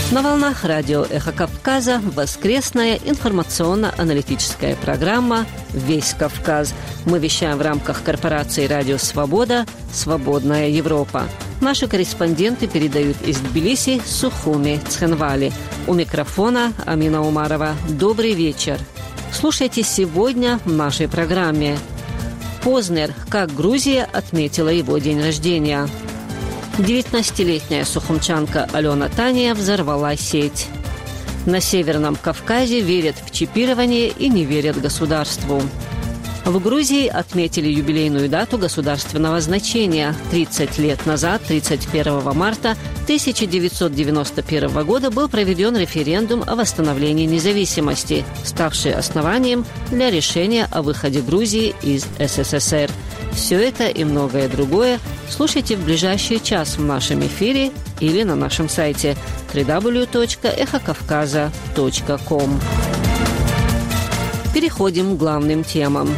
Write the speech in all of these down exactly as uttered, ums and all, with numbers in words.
На волнах радио «Эхо Кавказа» воскресная информационно-аналитическая программа «Весь Кавказ». Мы вещаем в рамках корпорации «Радио Свобода. Свободная Европа». Наши корреспонденты передают из Тбилиси, Сухуми, Цхинвали. У микрофона Амина Умарова. Добрый вечер. Слушайте сегодня в нашей программе. Познер. Как Грузия отметила его день рождения. девятнадцатилетняя сухумчанка Алена Тания взорвала сеть. На Северном Кавказе верят в чипирование и не верят государству. В Грузии отметили юбилейную дату государственного значения. тридцать лет назад, тридцать первого марта тысяча девятьсот девяносто первого года, был проведен референдум о восстановлении независимости, ставший основанием для решения о выходе Грузии из СССР. Все это и многое другое слушайте в ближайший час в нашем эфире или на нашем сайте дабл ю дабл ю дабл ю точка эхо кавказа точка ком. Переходим к главным темам.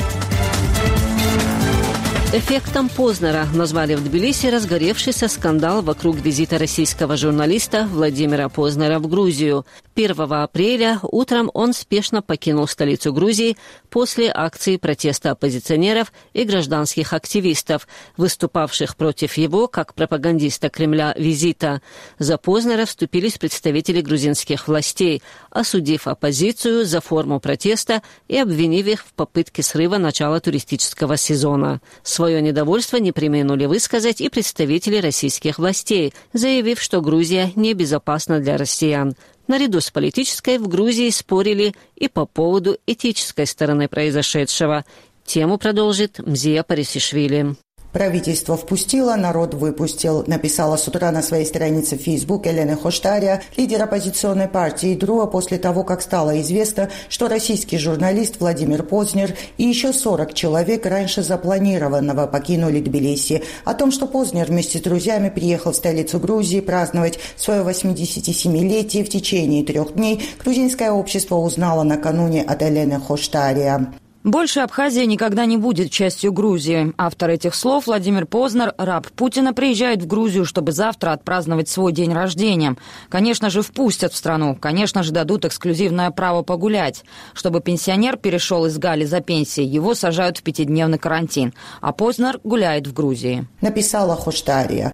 Эффектом Познера назвали в Тбилиси разгоревшийся скандал вокруг визита российского журналиста Владимира Познера в Грузию. первого апреля утром он спешно покинул столицу Грузии после акции протеста оппозиционеров и гражданских активистов, выступавших против его, как пропагандиста Кремля, визита. За Познера вступились представители грузинских властей, осудив оппозицию за форму протеста и обвинив их в попытке срыва начала туристического сезона. Свое недовольство не преминули высказать и представители российских властей, заявив, что Грузия небезопасна для россиян. Наряду с политической в Грузии спорили и по поводу этической стороны произошедшего. Тему продолжит Мзия Парисишвили. Правительство впустило, народ выпустил, написала с утра на своей странице в Facebook Елена Хоштария, лидер оппозиционной партии ДРУА, после того, как стало известно, что российский журналист Владимир Познер и еще сорок человек раньше запланированного покинули Тбилиси. О том, что Познер вместе с друзьями приехал в столицу Грузии праздновать свое восьмидесятисемилетие в течение трех дней, грузинское общество узнало накануне от Елены Хоштария. Больше Абхазия никогда не будет частью Грузии. Автор этих слов Владимир Познер, раб Путина, приезжает в Грузию, чтобы завтра отпраздновать свой день рождения. Конечно же, впустят в страну. Конечно же, дадут эксклюзивное право погулять. Чтобы пенсионер перешел из Гали за пенсией, его сажают в пятидневный карантин. А Познер гуляет в Грузии. Написала Хоштария.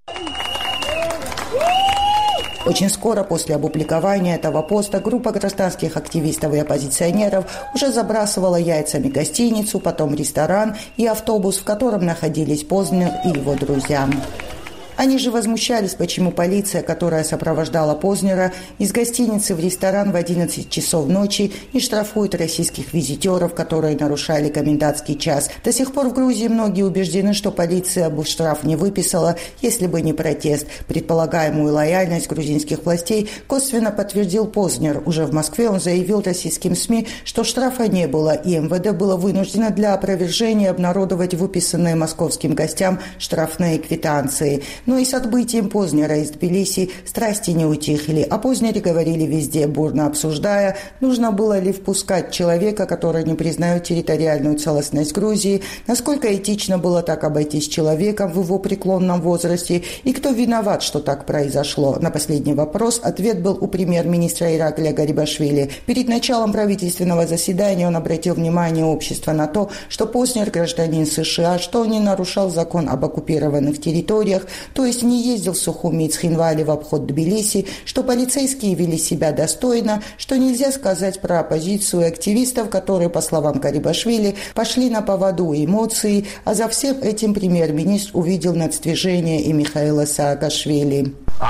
Очень скоро после опубликования этого поста группа гражданских активистов и оппозиционеров уже забрасывала яйцами гостиницу, потом ресторан и автобус, в котором находились Познер и его друзья. Они же возмущались, почему полиция, которая сопровождала Познера из гостиницы в ресторан в одиннадцать часов ночи, не штрафует российских визитеров, которые нарушали комендантский час. До сих пор в Грузии многие убеждены, что полиция бы штраф не выписала, если бы не протест. Предполагаемую лояльность грузинских властей косвенно подтвердил Познер. Уже в Москве он заявил российским СМИ, что штрафа не было, и МВД было вынуждено для опровержения обнародовать выписанные московским гостям штрафные квитанции. Но и с отбытием Познера из Тбилиси страсти не утихли. О Познере говорили везде, бурно обсуждая, нужно было ли впускать человека, который не признает территориальную целостность Грузии, насколько этично было так обойтись с человеком в его преклонном возрасте, и кто виноват, что так произошло. На последний вопрос ответ был у премьер-министра Иракля Гарибашвили. Перед началом правительственного заседания он обратил внимание общества на то, что Познер гражданин США, что он не нарушал закон об оккупированных территориях, то есть не ездил в Сухуми и Цхинвали в обход Тбилиси, что полицейские вели себя достойно, что нельзя сказать про оппозицию и активистов, которые, по словам Гарибашвили, пошли на поводу эмоций, а за всем этим премьер-министр увидел нацдвижение и Михаила Саакашвили.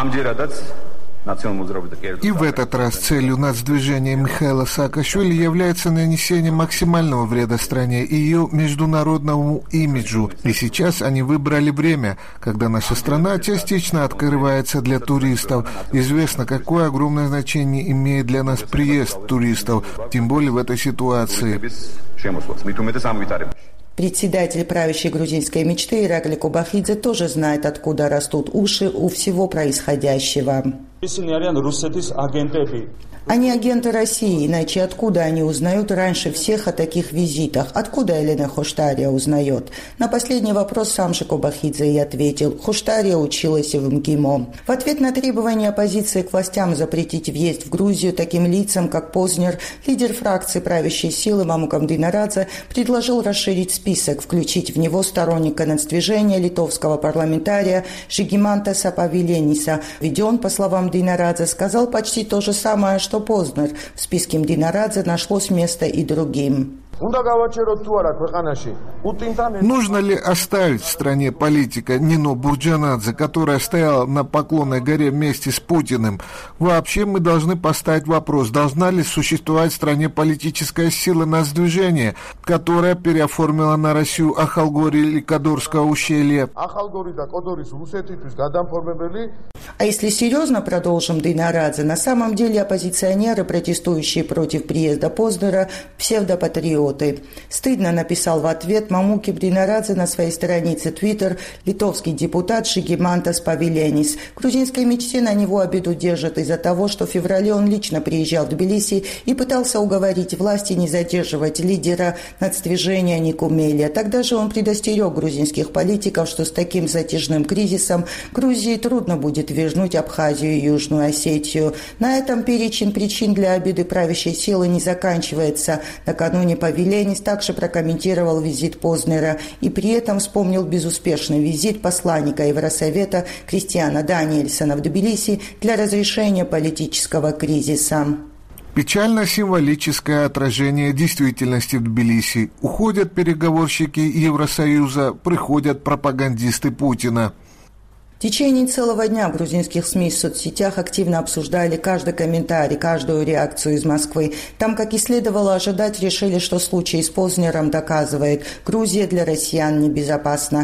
И в этот раз целью нацдвижения Михаила Саакашвили является нанесение максимального вреда стране и ее международному имиджу. И сейчас они выбрали время, когда наша страна частично открывается для туристов. Известно, какое огромное значение имеет для нас приезд туристов, тем более в этой ситуации. Председатель правящей грузинской мечты Иракли Кобахидзе тоже знает, откуда растут уши у всего происходящего. Они агенты России, иначе откуда они узнают раньше всех о таких визитах? Откуда Елена Хоштария узнает? На последний вопрос сам Шокобахидзе и ответил. Хоштария училась в МГИМО. В ответ на требование оппозиции к властям запретить въезд в Грузию таким лицам, как Познер, лидер фракции правящей силы Мамукам Динарадзе предложил расширить список, включить в него сторонника нацдвижения литовского парламентария Жигимантаса Павилениса. Ведь он, по словам Динарадзе, сказал почти то же самое, что Познер. В списке Динарадзе нашлось место и другим. Нужно ли оставить в стране политика Нино Бурджанадзе, которая стояла на Поклонной горе вместе с Путиным? Вообще мы должны поставить вопрос, должна ли существовать в стране политическая сила нацдвижения, которая переоформила на Россию Ахалгори или Кодорское ущелье? А если серьезно, продолжим Динарадзе, на самом деле оппозиционеры, протестующие против приезда Познера, псевдопатриоты. Стыдно, написал в ответ Мамуки Динарадзе на своей странице Twitter литовский депутат Жигимантас Павиленис. В грузинской мечте на него обиду держат из-за того, что в феврале он лично приезжал в Тбилиси и пытался уговорить власти не задерживать лидера нацдвижения Никумелия. Тогда же он предостерег грузинских политиков, что с таким затяжным кризисом Грузии трудно будет вернуть Абхазию и Южную Осетию. На этом перечень причин для обиды правящей силы не заканчивается. Накануне Павиленис также прокомментировал визит Познера и при этом вспомнил безуспешный визит посланника Евросовета Кристиана Даниэльсона в Тбилиси для разрешения политического кризиса. Печально-символическое отражение действительности в Тбилиси. Уходят переговорщики Евросоюза, приходят пропагандисты Путина. В течение целого дня в грузинских СМИ и соцсетях активно обсуждали каждый комментарий, каждую реакцию из Москвы. Там, как и следовало ожидать, решили, что случай с Познером доказывает, Грузия для россиян небезопасна.